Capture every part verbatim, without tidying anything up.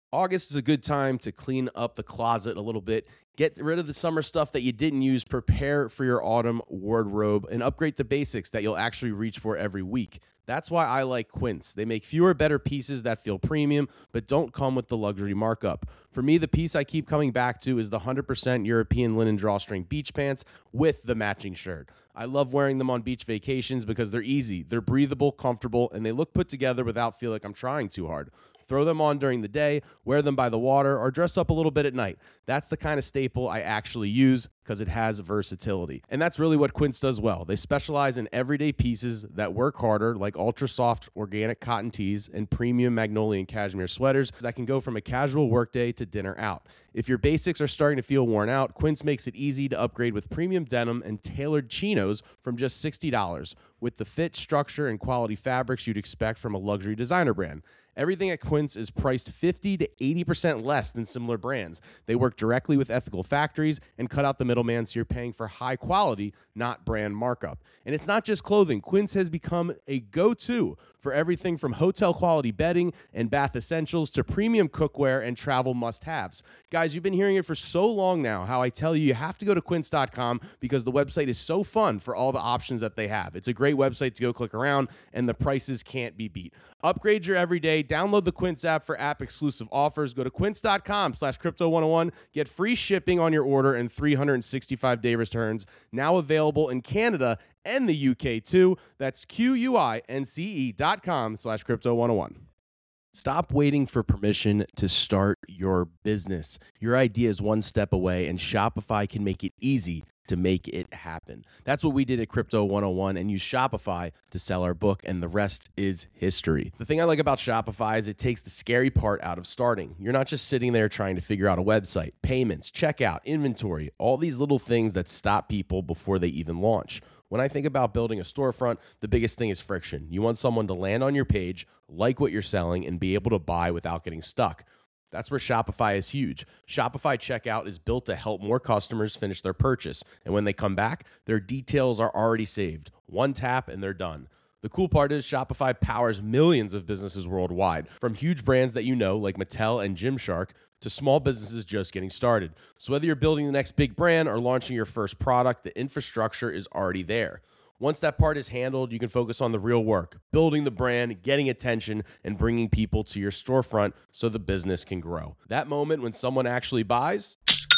August is a good time to clean up the closet a little bit, get rid of the summer stuff that you didn't use, prepare for your autumn wardrobe, and upgrade the basics that you'll actually reach for every week. That's why I like Quince. They make fewer, better pieces that feel premium, but don't come with the luxury markup. For me, the piece I keep coming back to is the one hundred percent European linen drawstring beach pants with the matching shirt. I love wearing them on beach vacations because they're easy, they're breathable, comfortable, and they look put together without feeling like I'm trying too hard. Throw them on during the day, wear them by the water, or dress up a little bit at night. That's the kind of staple I actually use because it has versatility. And that's really what Quince does well. They specialize in everyday pieces that work harder, like ultra-soft organic cotton tees and premium magnolia and cashmere sweaters that can go from a casual workday to dinner out. If your basics are starting to feel worn out, Quince makes it easy to upgrade with premium denim and tailored chinos from just sixty dollars, with the fit, structure, and quality fabrics you'd expect from a luxury designer brand. Everything at Quince is priced fifty to eighty percent less than similar brands. They work directly with ethical factories and cut out the middleman, so you're paying for high quality, not brand markup. And it's not just clothing. Quince has become a go-to for everything from hotel quality bedding and bath essentials to premium cookware and travel must-haves. Guys, you've been hearing it for so long now, how I tell you you have to go to quince dot com because the website is so fun for all the options that they have. It's a great website to go click around, and the prices can't be beat. Upgrade your everyday. Download the Quince app for app-exclusive offers. Go to quince dot com slash crypto one oh one. Get free shipping on your order and three hundred sixty-five day returns. Now available in Canada and the U K too. That's Q-U-I-N-C-E dot com slash crypto one oh one. Stop waiting for permission to start your business. Your idea is one step away, and Shopify can make it easy to make it happen. That's what we did at Crypto one oh one and use Shopify to sell our book, and the rest is history. The thing I like about Shopify is it takes the scary part out of starting. You're not just sitting there trying to figure out a website, payments, checkout, inventory, all these little things that stop people before they even launch. When I think about building a storefront, the biggest thing is friction. You want someone to land on your page, like what you're selling, and be able to buy without getting stuck. That's where Shopify is huge. Shopify Checkout is built to help more customers finish their purchase. And when they come back, their details are already saved. One tap and they're done. The cool part is Shopify powers millions of businesses worldwide, from huge brands that you know like Mattel and Gymshark to small businesses just getting started. So whether you're building the next big brand or launching your first product, the infrastructure is already there. Once that part is handled, you can focus on the real work, building the brand, getting attention, and bringing people to your storefront so the business can grow. That moment when someone actually buys,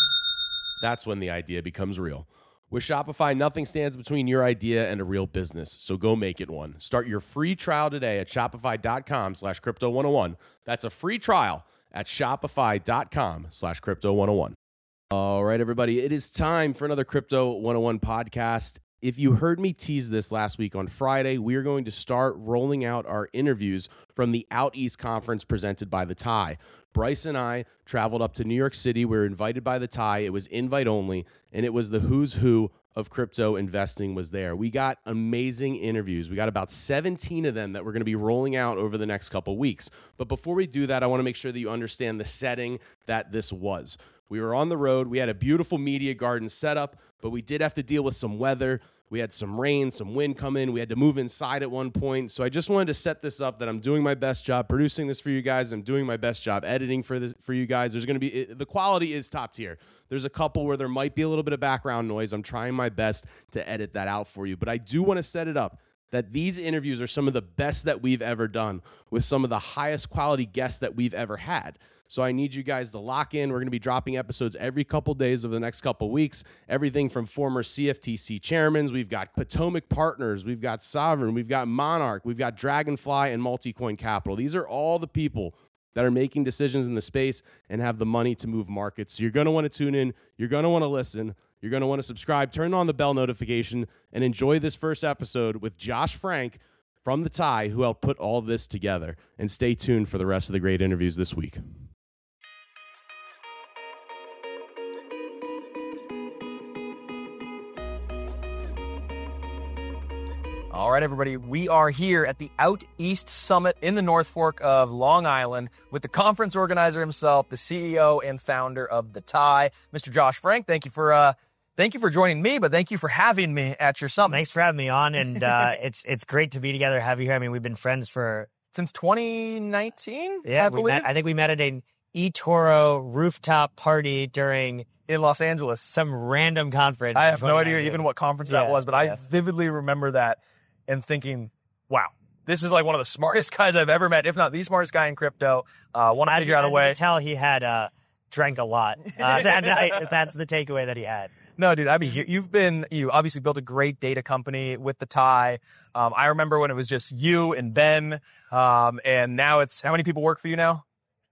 that's when the idea becomes real. With Shopify, nothing stands between your idea and a real business, so go make it one. Start your free trial today at shopify dot com slash crypto one oh one. That's a free trial at shopify dot com slash crypto one oh one. All right, everybody, it is time for another Crypto one oh one podcast. If you heard me tease this last week on Friday, we are going to start rolling out our interviews from the Out East Conference presented by The Tie. Bryce and I traveled up to New York City. We were invited by The Tie. It was invite only, and it was the who's who of crypto investing was there. We got amazing interviews. We got about seventeen of them that we're going to be rolling out over the next couple weeks. But before we do that, I want to make sure that you understand the setting that this was. We were on the road. We had a beautiful media garden set up, but we did have to deal with some weather. We had some rain, some wind come in. We had to move inside at one point. So I just wanted to set this up that I'm doing my best job producing this for you guys. I'm doing my best job editing for this for you guys. There's going to be, the quality is top tier. There's a couple where there might be a little bit of background noise. I'm trying my best to edit that out for you. But I do want to set it up that these interviews are some of the best that we've ever done with some of the highest quality guests that we've ever had. So I need you guys to lock in. We're going to be dropping episodes every couple days over the next couple weeks. Everything from former C F T C chairmans. We've got Potomac Partners. We've got Sovereign. We've got Monarch. We've got Dragonfly and Multicoin Capital. These are all the people that are making decisions in the space and have the money to move markets. So you're going to want to tune in. You're going to want to listen. You're going to want to subscribe. Turn on the bell notification and enjoy this first episode with Josh Frank from The Tie, who helped put all this together. And stay tuned for the rest of the great interviews this week. All right, everybody, we are here at the Out East Summit in the North Fork of Long Island with the conference organizer himself, the C E O and founder of The Tie, Mister Josh Frank. Thank you for uh, thank you for joining me, but thank you for having me at your summit. Thanks for having me on, and uh, it's it's great to be together, have you here. I mean, we've been friends for since twenty nineteen. Yeah, I we believe. met, I think we met at a eToro rooftop party during in Los Angeles. some random conference. I in have no idea twenty nineteen. even what conference Yeah, that was, but yeah. I vividly remember that and thinking, wow, this is like one of the smartest guys I've ever met, if not the smartest guy in crypto. Uh, want to As, figure out a as way. You can tell he had uh, drank a lot. Uh, that night, that's the takeaway that he had. No, dude, I mean, you, you've been, you obviously built a great data company with the Tie. Um, I remember when it was just you and Ben, um, and now it's, how many people work for you now?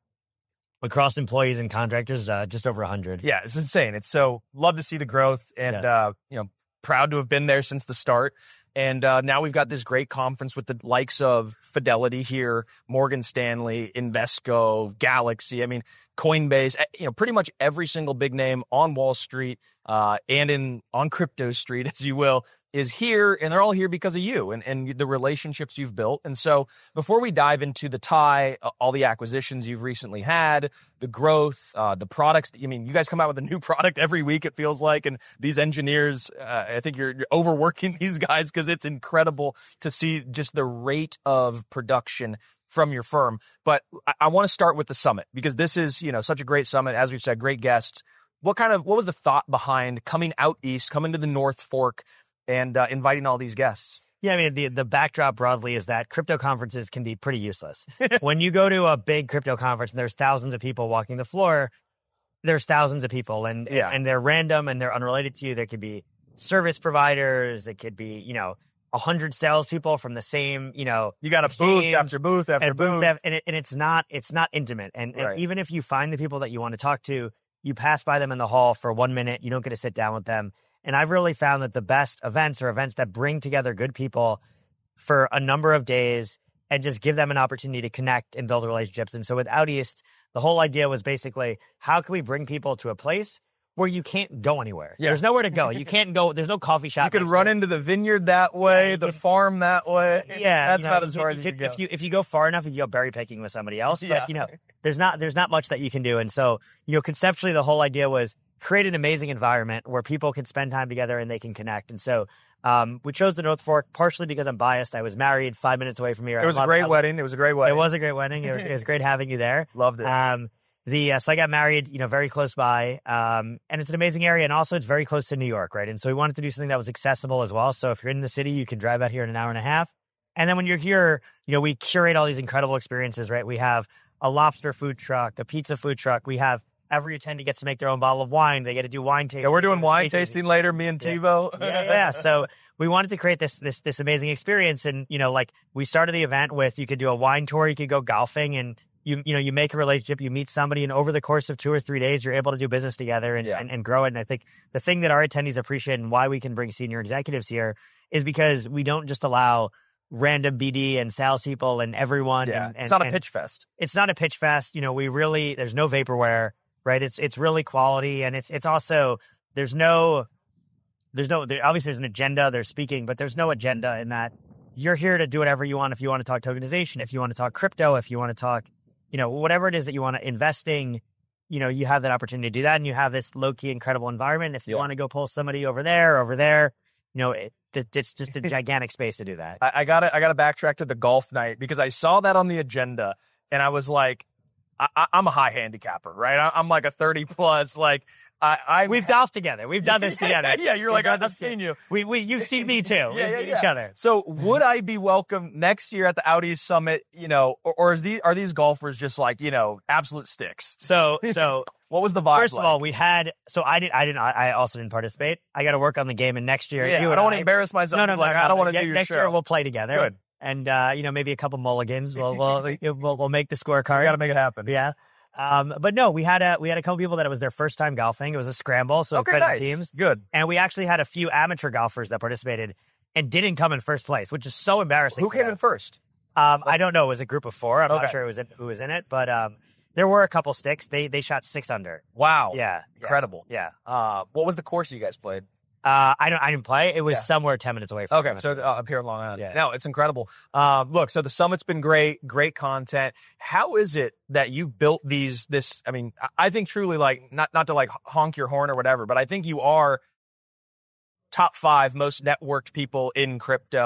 Across employees and contractors, uh, just over one hundred. Yeah, it's insane. It's so, love to see the growth and, Yeah. uh, you know, proud to have been there since the start. And uh, now we've got this great conference with the likes of Fidelity here, Morgan Stanley, Invesco, Galaxy. I mean, Coinbase. eh, You know, pretty much every single big name on Wall Street uh, and in on Crypto Street, as you will, is here, and they're all here because of you and, and the relationships you've built. And so before we dive into the Tie, uh, all the acquisitions you've recently had, the growth, uh, the products, that, I mean, you guys come out with a new product every week, it feels like, and these engineers, uh, I think you're, you're overworking these guys because it's incredible to see just the rate of production from your firm. But I, I want to start with the summit because this is, you know, such a great summit. As we've said, great guests. What kind of, what was the thought behind coming out east, coming to the North Fork, and uh, inviting all these guests? Yeah, I mean, the, the backdrop broadly is that crypto conferences can be pretty useless. When you go to a big crypto conference and there's thousands of people walking the floor, there's thousands of people and, Yeah. and they're random and they're unrelated to you. There could be service providers. It could be, you know, a hundred salespeople from the same, you know, You got a exchange booth after booth after and booth. booth af- and, it, and it's not, it's not intimate. And, and Right. even if you find the people that you want to talk to, you pass by them in the hall for one minute, you don't get to sit down with them. And I've really found that the best events are events that bring together good people for a number of days and just give them an opportunity to connect and build relationships. And so with Out East, the whole idea was basically, how can we bring people to a place where you can't go anywhere? Yeah. There's nowhere to go. You can't go. There's no coffee shop. You could next run to it. into the vineyard that way, you the could- farm that way. Yeah, that's you know, about as you- far you as you could- can go. If you if you go far enough, you can go berry picking with somebody else. Yeah. But you know, there's not there's not much that you can do. And so, you know, conceptually, the whole idea was create an amazing environment where people can spend time together and they can connect. And so, um, we chose the North Fork partially because I'm biased. I was married five minutes away from here. It was a great wedding. It was a great wedding. It was a great wedding. It was, it was great having you there. Loved it. Um, the uh, so I got married, you know, very close by, um, and it's an amazing area, and also it's very close to New York, right? And so we wanted to do something that was accessible as well. So if you're in the city, you can drive out here in an hour and a half, and then when you're here, you know, we curate all these incredible experiences, right? We have a lobster food truck, a pizza food truck. We have every attendee gets to make their own bottle of wine. They get to do wine tasting. yeah, we're doing wine Tasting. tasting later, me and Yeah. TiVo. yeah, yeah. So we wanted to create this this this amazing experience, and you know, like we started the event with you could do a wine tour, you could go golfing, and you you know you make a relationship, you meet somebody, and over the course of two or three days, you're able to do business together and Yeah. and, and grow it. And I think the thing that our attendees appreciate and why we can bring senior executives here is because we don't just allow random B D and salespeople and everyone. Yeah, and, and, it's not a and pitch fest. It's not a pitch fest. You know, we really there's no vaporware, right? It's it's really quality, and it's it's also there's no there's no there, obviously there's an agenda. They're speaking, but there's no agenda in that you're here to do whatever you want. If you want to talk tokenization, if you want to talk crypto, if you want to talk, you know, whatever it is that you want to investing, you know, you have that opportunity to do that, and you have this low key incredible environment. If you Yeah. want to go pull somebody over there, over there, you know, it, it, it's just a gigantic space to do that. I, I gotta I gotta backtrack to the golf night because I saw that on the agenda and I was like, I, I, I'm a high handicapper, right? I, I'm like a thirty plus. Like I, I We've golfed together. We've done this together. Yeah, you're We've like done I've this seen you. We we you've seen me too. Yeah, We've yeah, seen yeah. each other. So would I be welcome next year at the Out East Summit? You know, or, or is these are these golfers just like you know absolute sticks? So so What was the vibe? first of like? all, we had so I did I didn't I I also didn't participate. I got to work on the game, and next year yeah, you I and don't want to embarrass myself. No, no, like no, I don't no. want to Ne- do your next show. year we'll play together. Good. And uh, you know, maybe a couple mulligans. We'll we'll we'll, we'll make the scorecard. I got to make it happen. Yeah. Um, but no, we had a we had a couple people that it was their first time golfing. It was a scramble, so Okay, credit nice. teams. Good. And we actually had a few amateur golfers that participated and didn't come in first place, which is so embarrassing. Who for came them. in first? Um, I don't know. It was a group of four. I'm Okay. not sure it was in, who was in it, but um, there were a couple sticks. They they shot six under. Wow. Yeah, Incredible. Yeah. Uh, what was the course you guys played? Uh, I don't. I didn't play. It was Yeah. somewhere ten minutes away from. Okay, us. so uh, up here in Long Island. Yeah. No, it's incredible. Um, look, so the summit's been great, great content. How is it that you built these? This, I mean, I- I think truly, like, not not to like honk your horn or whatever, but I think you are top five most networked people in crypto.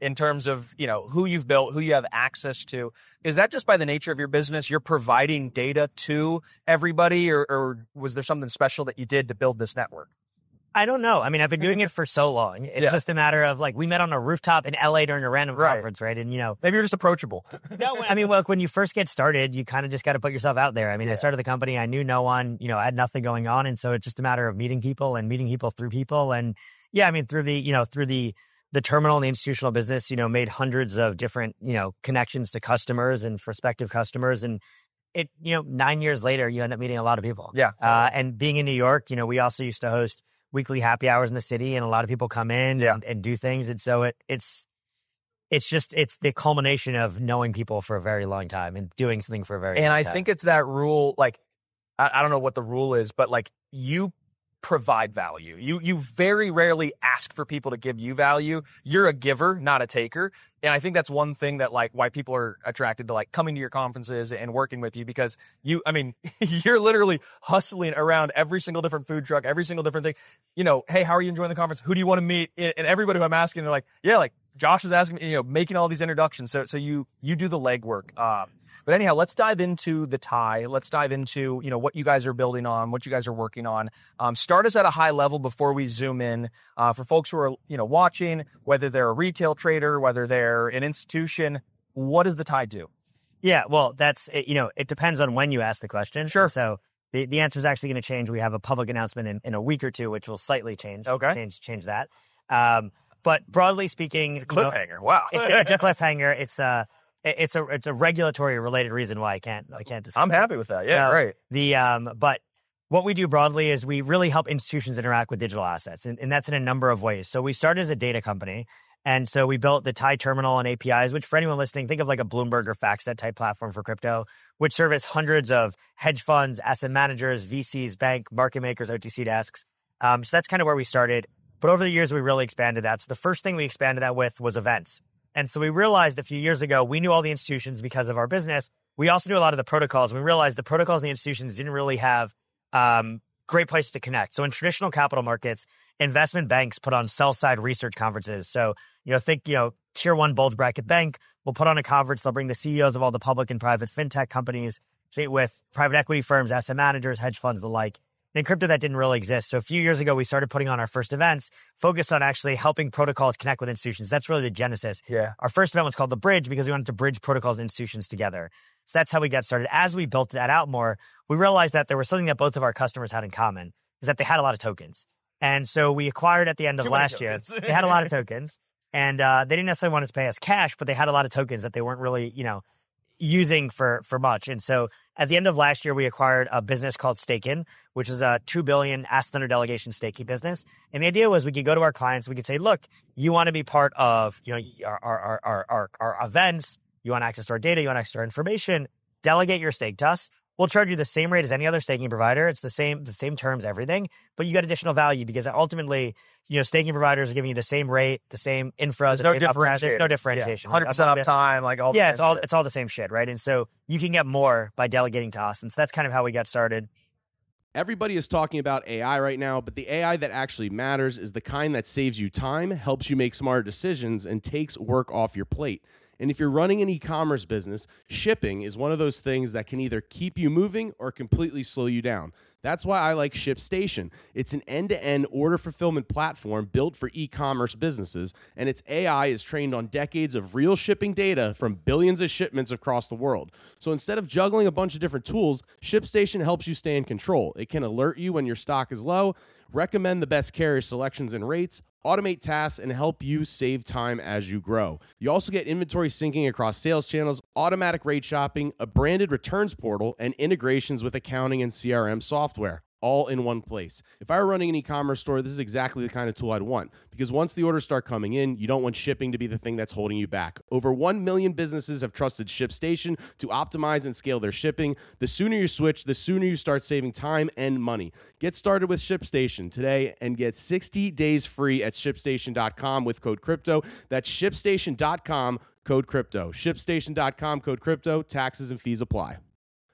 in terms of, you know, who you've built, who you have access to. Is that just by the nature of your business? You're providing data to everybody, or, or was there something special that you did to build this network? I don't know. I mean, I've been doing it for so long. It's Yeah. just a matter of like, we met on a rooftop in L A during a random Right. conference, right? And, you know, Maybe you're just approachable. no, I mean, look, when you first get started, you kind of just got to put yourself out there. I mean, I started the company, I knew no one, you know, I had nothing going on. And so it's just a matter of meeting people and meeting people through people. And yeah, I mean, through the, you know, through the, the terminal and the institutional business, you know, made hundreds of different, you know, connections to customers and prospective customers. And it, you know, nine years later, you end up meeting a lot of people. Yeah. Uh, and being in New York, you know, we also used to host weekly happy hours in the city, and a lot of people come in Yeah. and, and do things. And so it, it's, it's just, it's the culmination of knowing people for a very long time and doing something for a very And long I time. think it's that rule, like, I, I don't know what the rule is, but like you provide value. You you very rarely ask for people to give you value. You're a giver, not a taker. And I think that's one thing that like why people are attracted to like coming to your conferences and working with you, because you, I mean, you're literally hustling around every single different food truck, every single different thing. You know, hey, how are you enjoying the conference? Who do you want to meet? And everybody who I'm asking, they're like, yeah, like Josh is asking me, you know, making all these introductions. So so you you do the legwork. Um, But anyhow, let's dive into the tie. Let's dive into, you know, what you guys are building on, what you guys are working on. Um, start us at a high level before we zoom in. Uh, for folks who are, you know, watching, whether they're a retail trader, whether they're an institution, what does the tie do? Yeah, well, that's, it, you know, it depends on when you ask the question. Sure. So the, the answer is actually going to change. We have a public announcement in, in a week or two, which will slightly change, Okay. change, change that. Um, but broadly speaking, It's a you know, cliffhanger. Wow. it's, it's a cliffhanger. It's a, it's a, it's a regulatory related reason why I can't, I can't discuss. I'm happy with that. Yeah, So, right. The, um, but what we do broadly is we really help institutions interact with digital assets, and, and that's in a number of ways. So we started as a data company. And so we built the Tie terminal and A P Is, which for anyone listening, think of like a Bloomberg or FactSet type platform for crypto, which service hundreds of hedge funds, asset managers, V Cs, bank, market makers, O T C desks. Um, so that's kind of where we started. But over the years, we really expanded that. So the first thing we expanded that with was events. And so we realized a few years ago, we knew all the institutions because of our business. We also knew a lot of the protocols. We realized the protocols and the institutions didn't really have um, great places to connect. So in traditional capital markets, investment banks put on sell-side research conferences. So, you know, think, you know, tier one bulge bracket bank will put on a conference. They'll bring the C E Os of all the public and private fintech companies, say with private equity firms, asset managers, hedge funds, the like. And in crypto, that didn't really exist. So a few years ago, we started putting on our first events focused on actually helping protocols connect with institutions. That's really the genesis. Yeah. Our first event was called The Bridge because we wanted to bridge protocols and institutions together. So that's how we got started. As we built that out more, we realized that there was something that both of our customers had in common, is that they had a lot of tokens. And so we acquired at the end of Too many last year, tokens. they had a lot of tokens. And uh, they didn't necessarily want us to pay us cash, but they had a lot of tokens that they weren't really, you know, using for for much. And so at the end of last year, we acquired a business called Stakin, which is a two billion asset under delegation staking business. And the idea was we could go to our clients, we could say, look, you want to be part of, you know, our our our our, our events, you want access to our data, you want access to our information, delegate your stake to us. We'll charge you the same rate as any other staking provider. It's the same, the same terms, everything, but you get additional value because ultimately, you know, staking providers are giving you the same rate, the same infra, There's the no same uptime. differentiation. There's no differentiation. Yeah. one hundred percent uptime, like all the Yeah, same it's all shit. it's all the same shit, right? And so you can get more by delegating to us, and so that's kind of how we got started. Everybody is talking about A I right now, but the A I that actually matters is the kind that saves you time, helps you make smarter decisions, and takes work off your plate. And if you're running an e-commerce business, shipping is one of those things that can either keep you moving or completely slow you down. That's why I like ShipStation. It's an end-to-end order fulfillment platform built for e-commerce businesses, and its A I is trained on decades of real shipping data from billions of shipments across the world. So instead of juggling a bunch of different tools, ShipStation helps you stay in control. It can alert you when your stock is low, recommend the best carrier selections and rates, automate tasks, and help you save time as you grow. You also get inventory syncing across sales channels, automatic rate shopping, a branded returns portal, and integrations with accounting and C R M software, all in one place. If I were running an e-commerce store, this is exactly the kind of tool I'd want, because once the orders start coming in, you don't want shipping to be the thing that's holding you back. Over one million businesses have trusted ShipStation to optimize and scale their shipping. The sooner you switch, the sooner you start saving time and money. Get started with ShipStation today and get sixty days free at ShipStation dot com with code crypto. That's ShipStation dot com, code crypto. ShipStation dot com, code crypto. Taxes and fees apply.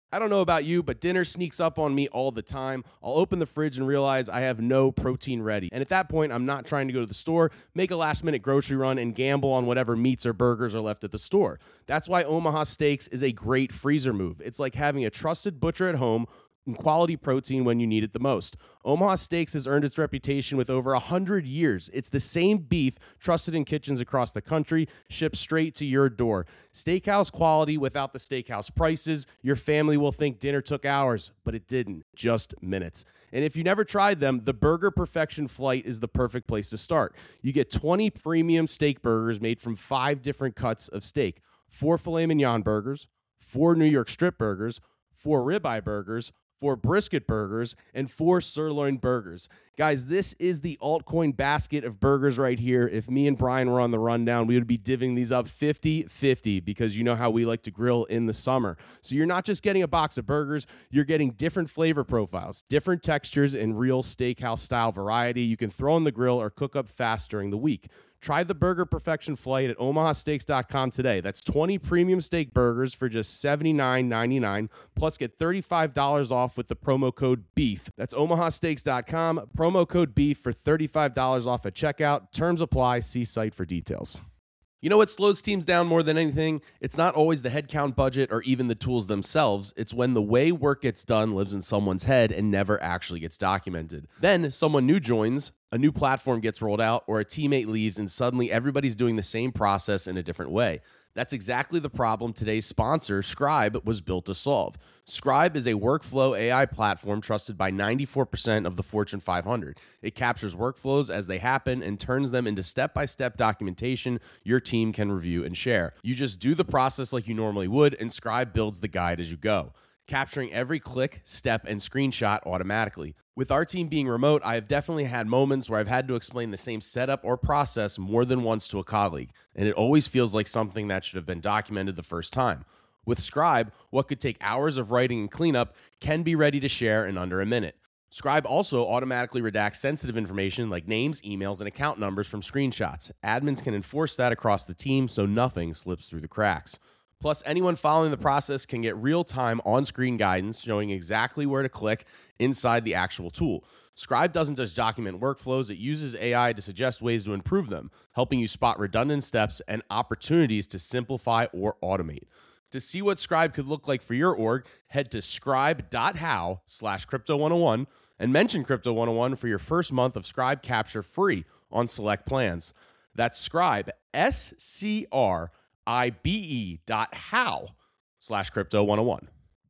I don't know about you, but dinner sneaks up on me all the time. I'll open the fridge and realize I have no protein ready. And at that point, I'm not trying to go to the store, make a last-minute grocery run, and gamble on whatever meats or burgers are left at the store. That's why Omaha Steaks is a great freezer move. It's like having a trusted butcher at home and quality protein when you need it the most. Omaha Steaks has earned its reputation with over one hundred years. It's the same beef trusted in kitchens across the country, shipped straight to your door. Steakhouse quality without the steakhouse prices. Your family will think dinner took hours, but it didn't, just minutes. And if you never tried them, the Burger Perfection Flight is the perfect place to start. You get twenty premium steak burgers made from five different cuts of steak, four filet mignon burgers, four New York strip burgers, four ribeye burgers, four brisket burgers, and four sirloin burgers. Guys, this is the altcoin basket of burgers right here. If me and Brian were on the rundown, we would be divvying these up fifty fifty because you know how we like to grill in the summer. So you're not just getting a box of burgers, you're getting different flavor profiles, different textures, and real steakhouse style variety you can throw on the grill or cook up fast during the week. Try the Burger Perfection Flight at omaha steaks dot com today. That's twenty premium steak burgers for just seventy-nine ninety-nine, plus get thirty-five dollars off with the promo code BEEF. That's omaha steaks dot com, promo code BEEF for thirty-five dollars off at checkout. Terms apply. See site for details. You know what slows teams down more than anything? It's not always the headcount budget or even the tools themselves. It's when the way work gets done lives in someone's head and never actually gets documented. Then someone new joins, a new platform gets rolled out, or a teammate leaves, and suddenly everybody's doing the same process in a different way. That's exactly the problem today's sponsor, Scribe, was built to solve. Scribe is a workflow A I platform trusted by ninety-four percent of the Fortune five hundred. It captures workflows as they happen and turns them into step-by-step documentation your team can review and share. You just do the process like you normally would, and Scribe builds the guide as you go, capturing every click, step, and screenshot automatically. With our team being remote, I have definitely had moments where I've had to explain the same setup or process more than once to a colleague, and it always feels like something that should have been documented the first time. With Scribe, what could take hours of writing and cleanup can be ready to share in under a minute. Scribe also automatically redacts sensitive information like names, emails, and account numbers from screenshots. Admins can enforce that across the team so nothing slips through the cracks. Plus, anyone following the process can get real-time on-screen guidance showing exactly where to click inside the actual tool. Scribe doesn't just document workflows, it uses A I to suggest ways to improve them, helping you spot redundant steps and opportunities to simplify or automate. To see what Scribe could look like for your org, head to scribe.how slash crypto 101 and mention Crypto one oh one for your first month of Scribe Capture free on select plans. That's Scribe, S C R I B E dot how slash crypto 101.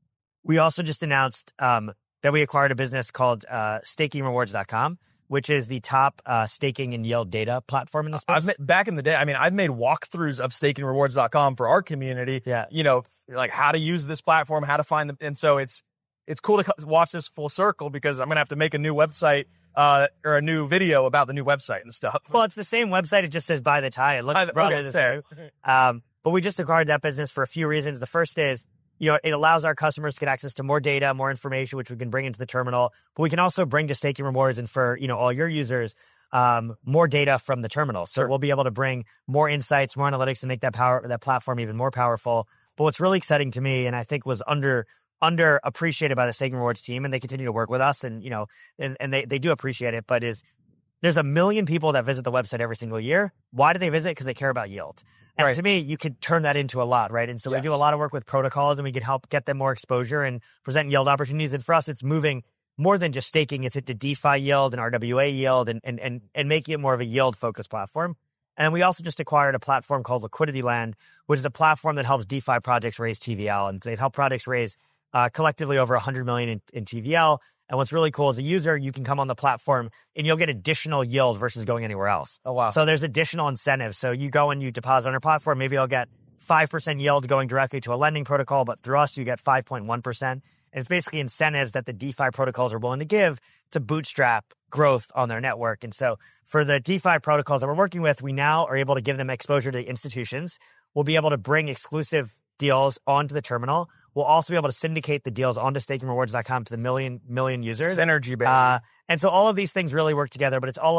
We also just announced um, that we acquired a business called uh, staking rewards dot com, which is the top uh, staking and yield data platform in the space. I've made, back in the day, I mean, I've made walkthroughs of staking rewards dot com for our community. Yeah. You know, like how to use this platform, how to find them. And so it's it's cool to watch this full circle because I'm going to have to make a new website uh, or a new video about the new website and stuff. Well, it's the same website. It just says buy the tie. It looks I, probably okay, the fair. same. Um, but we just acquired that business for a few reasons. The first is, you know, it allows our customers to get access to more data, more information, which we can bring into the terminal. But we can also bring to Staking Rewards and for, you know, all your users, um, more data from the terminal. So Sure. we'll be able to bring more insights, more analytics to make that power, that platform even more powerful. But what's really exciting to me, and I think was under underappreciated by the Staking Rewards team, and they continue to work with us, and you know, and, and they, they do appreciate it, but is there's a million people that visit the website every single year. Why do they visit? Because they care about yield. And Right. to me, you could turn that into a lot, right? And so Yes. we do a lot of work with protocols, and we can help get them more exposure and present yield opportunities. And for us, it's moving more than just staking. It's into DeFi yield and R W A yield and, and, and, and making it more of a yield-focused platform. And we also just acquired a platform called Liquidity Land, which is a platform that helps DeFi projects raise T V L. And they've helped projects raise uh, collectively over one hundred million in, in T V L. And what's really cool as a user, you can come on the platform and you'll get additional yield versus going anywhere else. Oh, wow. So there's additional incentives. So you go and you deposit on our platform, maybe you'll get five percent yield going directly to a lending protocol, but through us, you get five point one percent. And it's basically incentives that the DeFi protocols are willing to give to bootstrap growth on their network. And so for the DeFi protocols that we're working with, we now are able to give them exposure to institutions. We'll be able to bring exclusive deals onto the terminal. We'll also be able to syndicate the deals onto staking rewards dot com to the million million users. Synergy, baby. Uh, and so all of these things really work together, but it's all about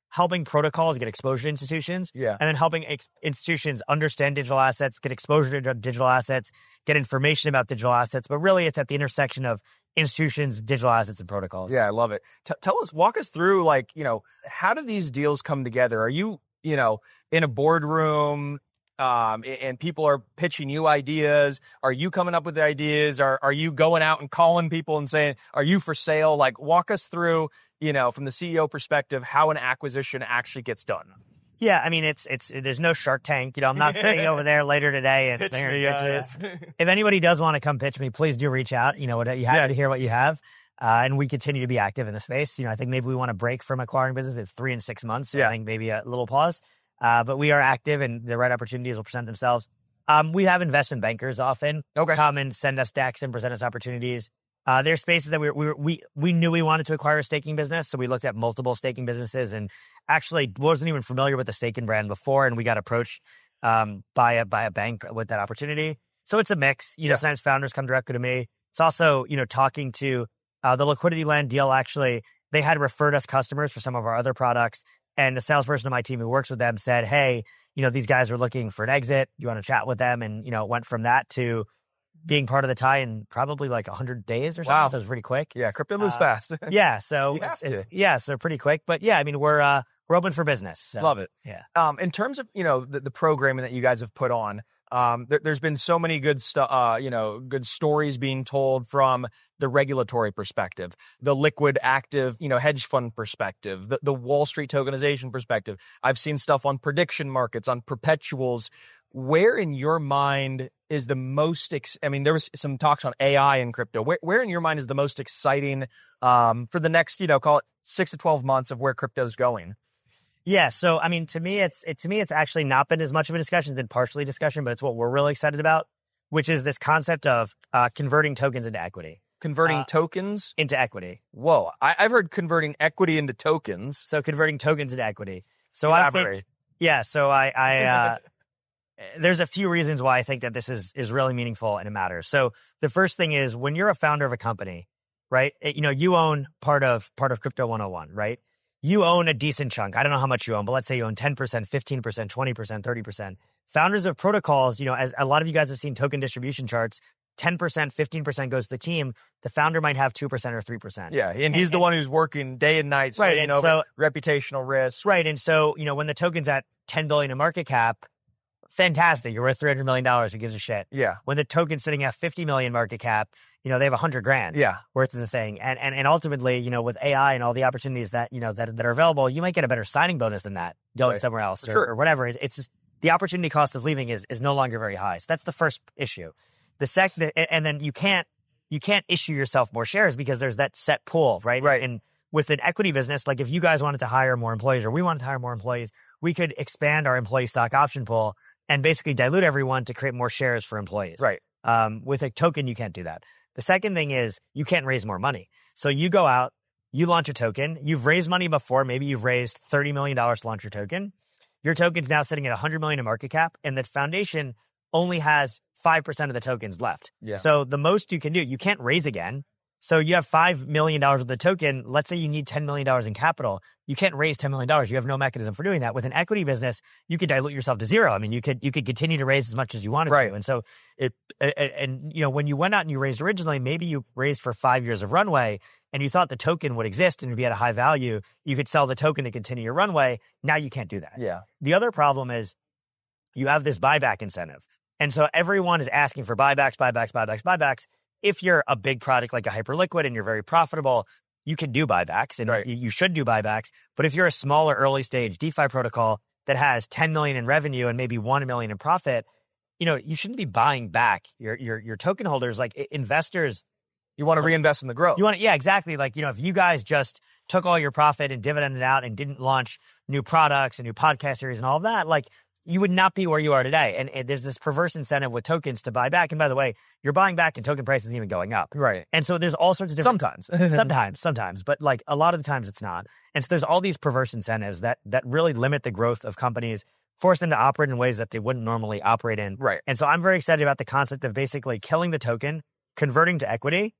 helping protocols get exposure to institutions, Yeah. and then helping ex- institutions understand digital assets, get exposure to digital assets, get information about digital assets. But really, it's at the intersection of institutions, digital assets, and protocols. Yeah, I love it. T- tell us, walk us through, like, you know, how do these deals come together? Are you, you know, in a boardroom, um, a- and people are pitching you ideas? Are you coming up with the ideas? Are are you going out and calling people and saying, are you for sale? Like, walk us through, you know, from the C E O perspective, how an acquisition actually gets done. Yeah, I mean, it's it's there's no Shark Tank. You know, I'm not sitting over there later today and Pitch they're me, gonna yeah, pitch yeah. this. If anybody does want to come pitch me, please do reach out. You know, what you happy Yeah. to hear what you have, uh, and we continue to be active in the space. You know, I think maybe we want to break from acquiring business with three and six months. So Yeah. I think maybe a little pause, uh, but we are active, and the right opportunities will present themselves. Um, we have investment bankers often Okay. come and send us decks and present us opportunities. Uh, there's spaces that we, we we we knew we wanted to acquire a staking business, so we looked at multiple staking businesses, and actually wasn't even familiar with the staking brand before, and we got approached um, by a by a bank with that opportunity. So it's a mix. You know, Yeah. sometimes founders come directly to me. It's also, you know, talking to uh, the Liquidity Land deal. Actually, they had referred us customers for some of our other products, and a salesperson on my team who works with them said, "Hey, you know, these guys are looking for an exit. You want to chat with them?" And you know, it went from that to being part of the tie in probably like one hundred days or something. Wow. So it was pretty quick. Yeah, crypto moves Uh, fast. Yeah. So, You have it's- it's- to. yeah, so pretty quick. But yeah, I mean, we're, uh, we're open for business. So, Love it. Yeah. Um, in terms of, you know, the, the programming that you guys have put on, um, there, there's been so many good stuff, uh, you know, good stories being told from the regulatory perspective, the liquid active, you know, hedge fund perspective, the, the Wall Street tokenization perspective. I've seen stuff on prediction markets, on perpetuals. Where in your mind is the most, ex- I mean, there was some talks on A I and crypto. Where, where in your mind is the most exciting, um, for the next, you know, call it six to twelve months of where crypto's going? Yeah. So, I mean, to me, it's, it, to me, it's actually not been as much of a discussion. It's been partially discussion, but it's what we're really excited about, which is this concept of, uh, converting tokens into equity, Converting Uh, tokens. into equity. Whoa, I, I've heard converting equity into tokens. So converting tokens into equity. So I think, Elaborate. yeah. So I, I, uh, there's a few reasons why I think that this is, is really meaningful and it matters. So the first thing is when you're a founder of a company, right? it- you know, you own part of, part of Crypto one oh one, right? You own a decent chunk. I don't know how much you own, but let's say you own ten percent, fifteen percent, twenty percent, thirty percent. Founders of protocols, you know, as a lot of you guys have seen token distribution charts, ten percent, fifteen percent goes to the team. The founder might have two percent or three percent. Yeah, and he's the one who's working day and night, so, Right, you and know, so- reputational risk. Right. And so, you know, when the token's at ten billion in market cap, fantastic. You're worth three hundred million dollars. Who gives a shit? Yeah, When the token's sitting at fifty million market cap, you know, they have a hundred grand yeah, worth of the thing. And, and, and ultimately, you know, with A I and all the opportunities that, you know, that, that are available, you might get a better signing bonus than that going Right. somewhere else For or, sure. or whatever. It, it's just the opportunity cost of leaving is, is no longer very high. So that's the first issue. The second, and then you can't, you can't issue yourself more shares because there's that set pool, right? Right. And with an equity business, like if you guys wanted to hire more employees or we wanted to hire more employees, we could expand our employee stock option pool and basically dilute everyone to create more shares for employees. right. Um, with a token, you can't do that. The second thing is you can't raise more money. So you go out, you launch a token, you've raised money before, maybe you've raised thirty million dollars to launch your token. Your token's now sitting at one hundred million dollars in market cap, and the foundation only has five percent of the tokens left. Yeah. So the most you can do, you can't raise again. So you have five million dollars of the token. Let's say you need ten million dollars in capital. You can't raise ten million dollars. You have no mechanism for doing that. With an equity business, you could dilute yourself to zero. I mean, you could you could continue to raise as much as you wanted Right. to. And so it and, and you know, when you went out and you raised originally, maybe you raised for five years of runway and you thought the token would exist and would be at a high value. You could sell the token to continue your runway. Now you can't do that. Yeah, The other problem is you have this buyback incentive. And so everyone is asking for buybacks, buybacks, buybacks, buybacks. If you're a big product like a Hyperliquid and you're very profitable, you can do buybacks and Right. you, you should do buybacks. But if you're a smaller early stage DeFi protocol that has ten million in revenue and maybe one million in profit, you know, you shouldn't be buying back your your your token holders. Like i- investors, you want to reinvest in the growth. you want to, yeah, exactly. Like, you know, if you guys just took all your profit and dividended out and didn't launch new products and new podcast series and all of that, like you would not be where you are today. And, and there's this perverse incentive with tokens to buy back. And by the way, you're buying back and token price isn't even going up. right. And so there's all sorts of different Sometimes. sometimes, sometimes, but like a lot of the times it's not. And so there's all these perverse incentives that that really limit the growth of companies, force them to operate in ways that they wouldn't normally operate in. Right. And so I'm very excited about the concept of basically killing the token, converting to equity,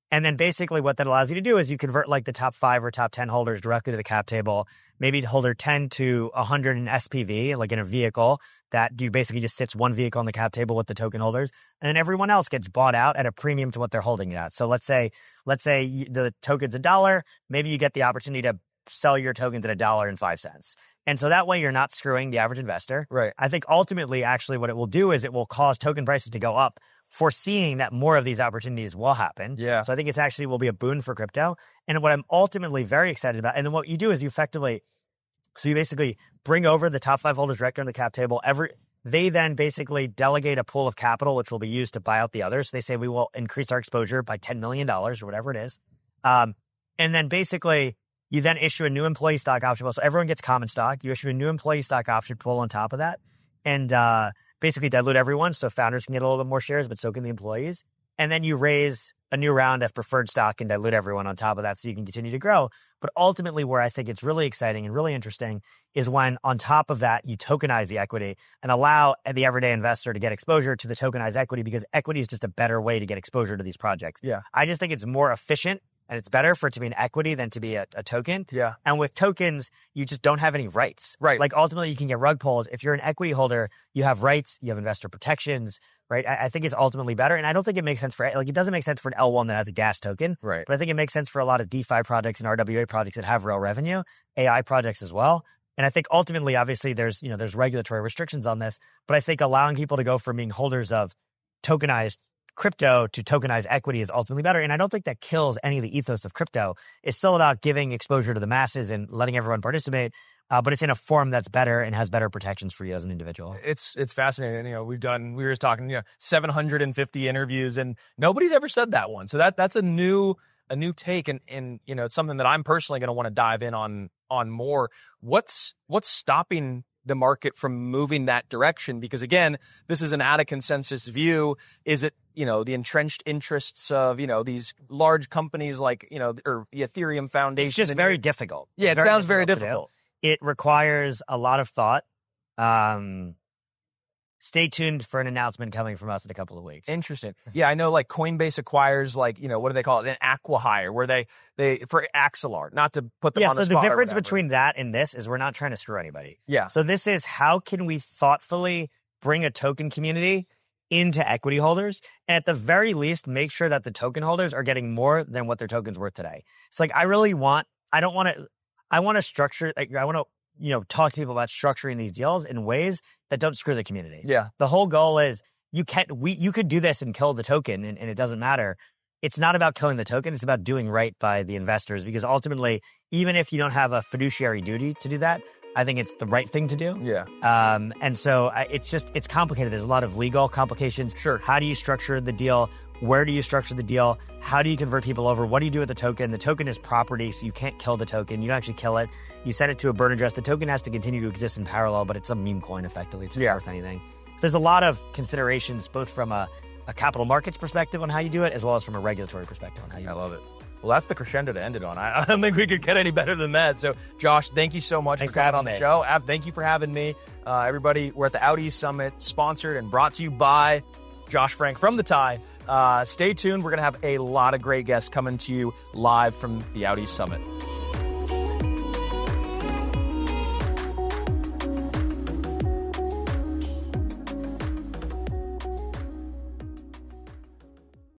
And then basically what that allows you to do is you convert like the top five or top ten holders directly to the cap table, maybe holder ten to one hundred in S P V, like in a vehicle that you basically just sits one vehicle on the cap table with the token holders. And then everyone else gets bought out at a premium to what they're holding it at. So let's say, let's say the token's a dollar, maybe you get the opportunity to sell your tokens at a dollar and five cents. And so that way you're not screwing the average investor. Right. I think ultimately, actually, what it will do is it will cause token prices to go up, foreseeing that more of these opportunities will happen. Yeah. So I think it's actually will be a boon for crypto. And what I'm ultimately very excited about, and then what you do is you effectively, so you basically bring over the top five holders directly on the cap table. Every They then basically delegate a pool of capital, which will be used to buy out the others. They say we will increase our exposure by ten million dollars or whatever it is. Um, and then basically you then issue a new employee stock option pool. So everyone gets common stock. You issue a new employee stock option pool on top of that. And, uh, basically dilute everyone so founders can get a little bit more shares, but so can the employees. And then you raise a new round of preferred stock and dilute everyone on top of that so you can continue to grow. But ultimately, where I think it's really exciting and really interesting is when on top of that, you tokenize the equity and allow the everyday investor to get exposure to the tokenized equity, because equity is just a better way to get exposure to these projects. Yeah. I just think it's more efficient. And it's better for it to be an equity than to be a, a token. Yeah. And with tokens, you just don't have any rights. Right. Like ultimately, you can get rug pulls. If you're an equity holder, you have rights, you have investor protections, right? I, I think it's ultimately better. And I don't think it makes sense for, like, it doesn't make sense for an L one that has a gas token. Right. But I think it makes sense for a lot of DeFi projects and R W A projects that have real revenue, A I projects as well. And I think ultimately, obviously, there's, you know, there's regulatory restrictions on this. But I think allowing people to go from being holders of tokenized crypto to tokenized equity is ultimately better. And I don't think that kills any of the ethos of crypto. It's still about giving exposure to the masses and letting everyone participate, uh, but it's in a form that's better and has better protections for you as an individual. It's it's fascinating. You know, we've done, we were just talking, you know, seven hundred fifty interviews and nobody's ever said that one. So that that's a new a new take, and and you know, it's something that I'm personally going to want to dive in on on more. What's what's stopping the market from moving that direction? Because again, this is an out of consensus view. Is it, you know, the entrenched interests of, you know, these large companies like, you know, or the Ethereum Foundation? It's just very difficult. Yeah, it's it very sounds very difficult. difficult. It requires a lot of thought. Um, stay tuned for an announcement coming from us in a couple of weeks. Interesting. Yeah, I know like Coinbase acquires like, you know, what do they call it? An acqui-hire, where they, they for Axelar, not to put them yeah, on the so spot. the or difference whatever. between that and this is we're not trying to screw anybody. Yeah. So this is how can we thoughtfully bring a token community into equity holders, and at the very least, make sure that the token holders are getting more than what their token's worth today. It's like, I really want, I don't want to, I want to structure, like, I want to, you know, talk to people about structuring these deals in ways that don't screw the community. Yeah. The whole goal is you can't, we, you could do this and kill the token and, and it doesn't matter. It's not about killing the token. It's about doing right by the investors, because ultimately, even if you don't have a fiduciary duty to do that, I think it's the right thing to do. Yeah. Um, and so I, it's just, it's complicated. There's a lot of legal complications. Sure. How do you structure the deal? Where do you structure the deal? How do you convert people over? What do you do with the token? The token is property, so you can't kill the token. You don't actually kill it. You send it to a burn address. The token has to continue to exist in parallel, but it's a meme coin, effectively. It's not Yeah. worth anything. So there's a lot of considerations, both from a, a capital markets perspective on how you do it, as well as from a regulatory perspective on how you I do it. love it. Well, that's the crescendo to end it on. I, I don't think we could get any better than that. So, Josh, thank you so much Thanks for for coming having on the me. show. Ab, thank you for having me. Uh, everybody, we're at the Out East Summit, sponsored and brought to you by Josh Frank from The Tie. Uh, stay tuned. We're going to have a lot of great guests coming to you live from the Out East Summit.